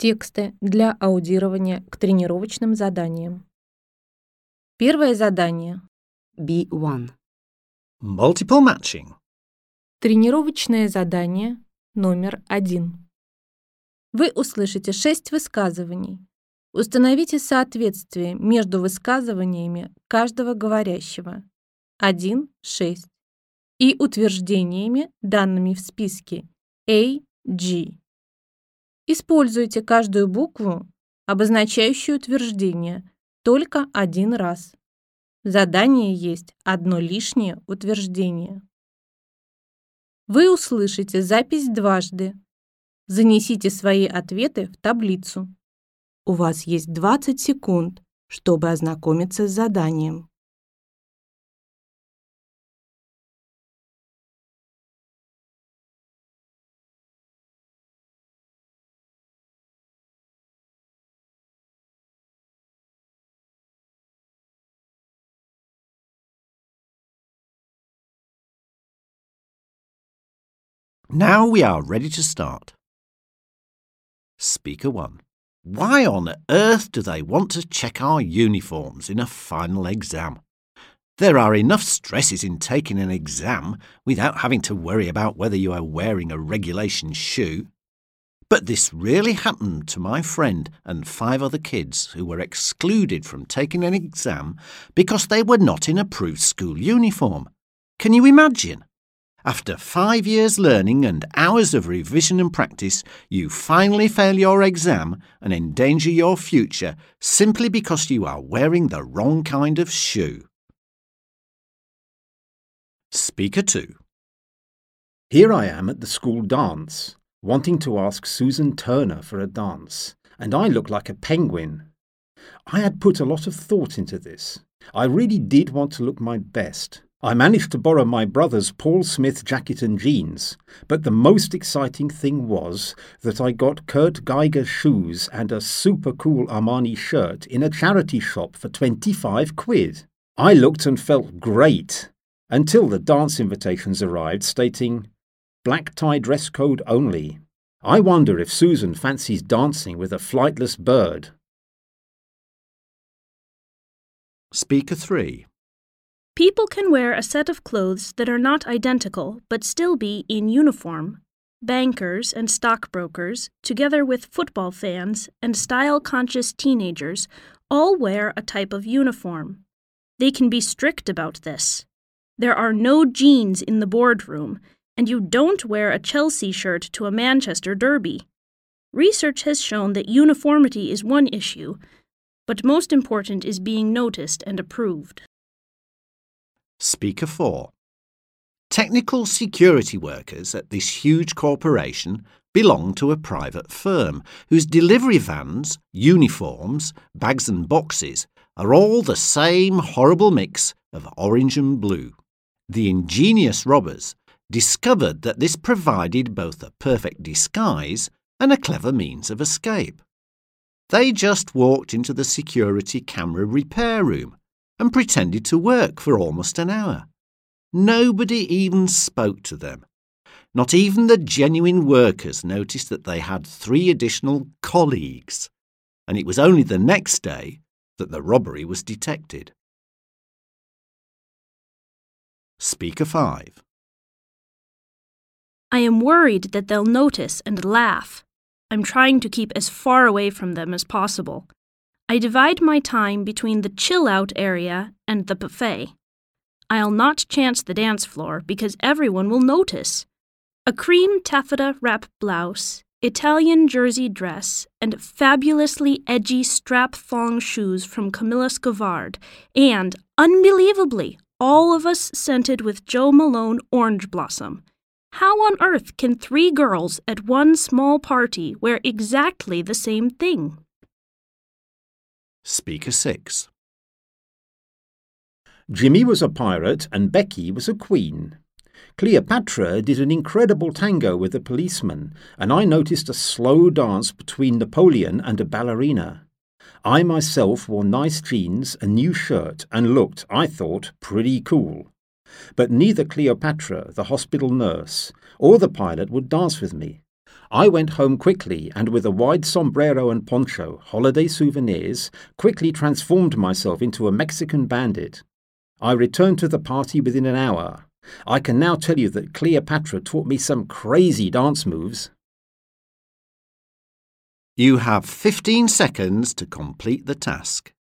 Тексты для аудирования к тренировочным заданиям. Первое задание. B1. Multiple matching. Тренировочное задание номер 1. Вы услышите 6 высказываний. Установите соответствие между высказываниями каждого говорящего 1, 6 и утверждениями, данными в списке A, G. Используйте каждую букву, обозначающую утверждение, только один раз. В задании есть одно лишнее утверждение. Вы услышите запись дважды. Занесите свои ответы в таблицу. У вас есть 20 секунд, чтобы ознакомиться с заданием. Now we are ready to start. Speaker 1. Why on earth do they want to check our uniforms in a final exam? There are enough stresses in taking an exam without having to worry about whether you are wearing a regulation shoe. But this really happened to my friend and 5 other kids who were excluded from taking an exam because they were not in approved school uniform. Can you imagine? After 5 years learning and hours of revision and practice, you finally fail your exam and endanger your future simply because you are wearing the wrong kind of shoe. Speaker 2. Here I am at the school dance, wanting to ask Susan Turner for a dance, and I look like a penguin. I had put a lot of thought into this. I really did want to look my best. I managed to borrow my brother's Paul Smith jacket and jeans, but the most exciting thing was that I got Kurt Geiger shoes and a super cool Armani shirt in a charity shop for 25 quid. I looked and felt great, until the dance invitations arrived stating, black tie dress code only. I wonder if Susan fancies dancing with a flightless bird. Speaker 3. People can wear a set of clothes that are not identical but still be in uniform. Bankers and stockbrokers, together with football fans and style-conscious teenagers, all wear a type of uniform. They can be strict about this. There are no jeans in the boardroom, and you don't wear a Chelsea shirt to a Manchester derby. Research has shown that uniformity is one issue, but most important is being noticed and approved. Speaker 4. Technical security workers at this huge corporation belong to a private firm whose delivery vans, uniforms, bags and boxes are all the same horrible mix of orange and blue. The ingenious robbers discovered that this provided both a perfect disguise and a clever means of escape. They just walked into the security camera repair room and pretended to work for almost an hour. Nobody even spoke to them. Not even the genuine workers noticed that they had 3 additional colleagues, and it was only the next day that the robbery was detected. Speaker 5. I am worried that they'll notice and laugh. I'm trying to keep as far away from them as possible. I divide my time between the chill-out area and the buffet. I'll not chance the dance floor because everyone will notice. A cream taffeta wrap blouse, Italian jersey dress, and fabulously edgy strap-thong shoes from Camilla Scavard, and, unbelievably, all of us scented with Joe Malone Orange Blossom. How on earth can 3 girls at one small party wear exactly the same thing? Speaker 6. Jimmy was a pirate and Becky was a queen. Cleopatra did an incredible tango with a policeman, and I noticed a slow dance between Napoleon and a ballerina. I myself wore nice jeans, a new shirt, and looked, I thought, pretty cool. But neither Cleopatra, the hospital nurse, or the pilot would dance with me. I went home quickly and with a wide sombrero and poncho, holiday souvenirs, quickly transformed myself into a Mexican bandit. I returned to the party within an hour. I can now tell you that Cleopatra taught me some crazy dance moves. You have 15 seconds to complete the task.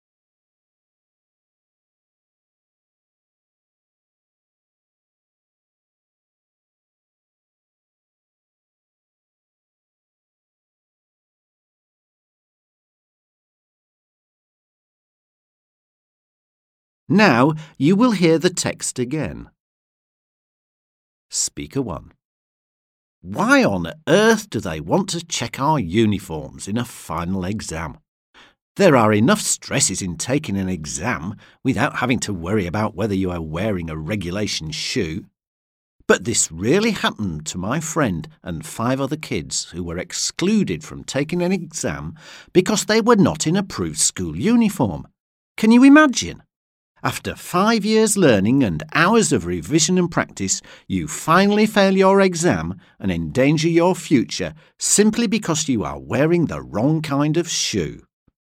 Now you will hear the text again. Speaker 1. Why on earth do they want to check our uniforms in a final exam? There are enough stresses in taking an exam without having to worry about whether you are wearing a regulation shoe. But this really happened to my friend and 5 other kids who were excluded from taking an exam because they were not in approved school uniform. Can you imagine? After 5 years learning and hours of revision and practice, you finally fail your exam and endanger your future simply because you are wearing the wrong kind of shoe.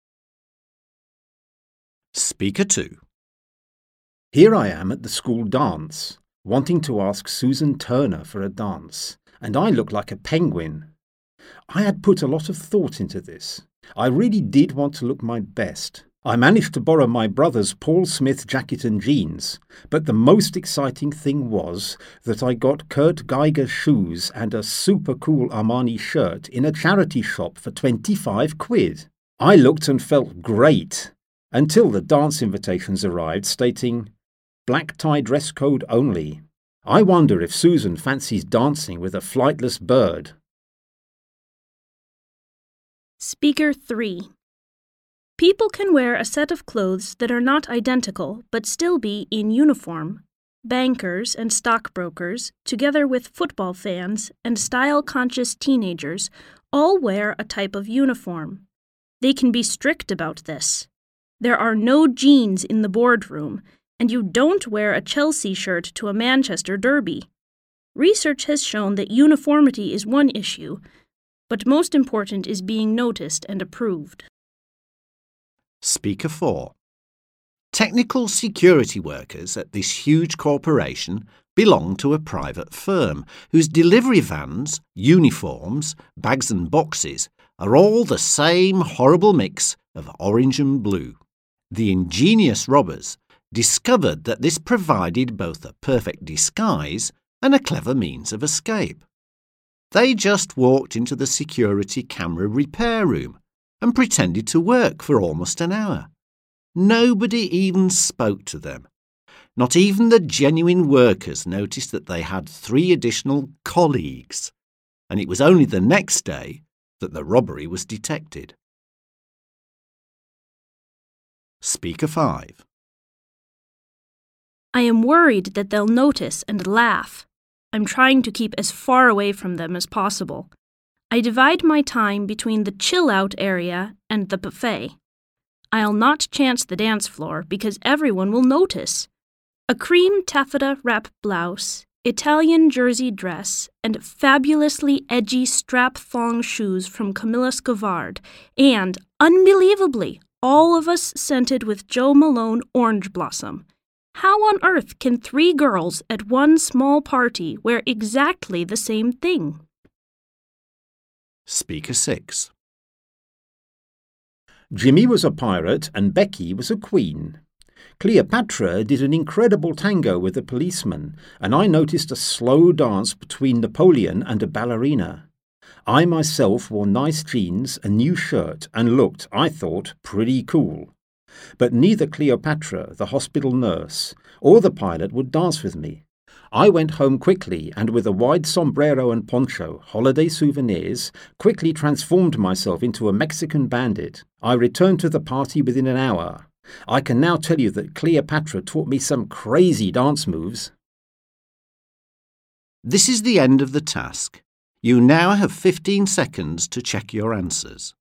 Speaker 2. Here I am at the school dance, wanting to ask Susan Turner for a dance, and I look like a penguin. I had put a lot of thought into this. I really did want to look my best. I managed to borrow my brother's Paul Smith jacket and jeans, but the most exciting thing was that I got Kurt Geiger shoes and a super cool Armani shirt in a charity shop for 25 quid. I looked and felt great, until the dance invitations arrived stating, black tie dress code only. I wonder if Susan fancies dancing with a flightless bird. Speaker 3. People can wear a set of clothes that are not identical but still be in uniform. Bankers and stockbrokers, together with football fans and style-conscious teenagers, all wear a type of uniform. They can be strict about this. There are no jeans in the boardroom, and you don't wear a Chelsea shirt to a Manchester derby. Research has shown that uniformity is one issue, but most important is being noticed and approved. Speaker 4. Technical security workers at this huge corporation belong to a private firm whose delivery vans, uniforms, bags and boxes are all the same horrible mix of orange and blue. The ingenious robbers discovered that this provided both a perfect disguise and a clever means of escape. They just walked into the security camera repair room and pretended to work for almost an hour. Nobody even spoke to them. Not even the genuine workers noticed that they had 3 additional colleagues, and it was only the next day that the robbery was detected. Speaker 5. I am worried that they'll notice and laugh. I'm trying to keep as far away from them as possible. I divide my time between the chill-out area and the buffet. I'll not chance the dance floor because everyone will notice. A cream taffeta wrap blouse, Italian jersey dress, and fabulously edgy strap-thong shoes from Camilla Scavard, and, unbelievably, all of us scented with Joe Malone Orange Blossom. How on earth can 3 girls at one small party wear exactly the same thing? Speaker 6. Jimmy was a pirate and Becky was a queen. Cleopatra did an incredible tango with a policeman, and I noticed a slow dance between Napoleon and a ballerina. I myself wore nice jeans, a new shirt, and looked, I thought, pretty cool. But neither Cleopatra, the hospital nurse, or the pilot would dance with me. I went home quickly and with a wide sombrero and poncho, holiday souvenirs, quickly transformed myself into a Mexican bandit. I returned to the party within an hour. I can now tell you that Cleopatra taught me some crazy dance moves. This is the end of the task. You now have 15 seconds to check your answers.